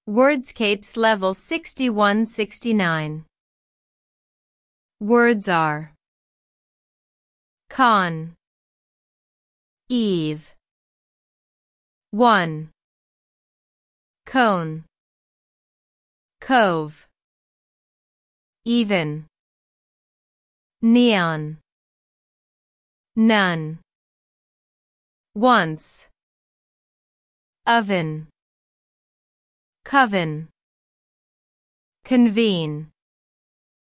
Wordscapes level 61-69. Words are con, eve, one, cone, cove, even, neon, none, once, oven, coven, convene.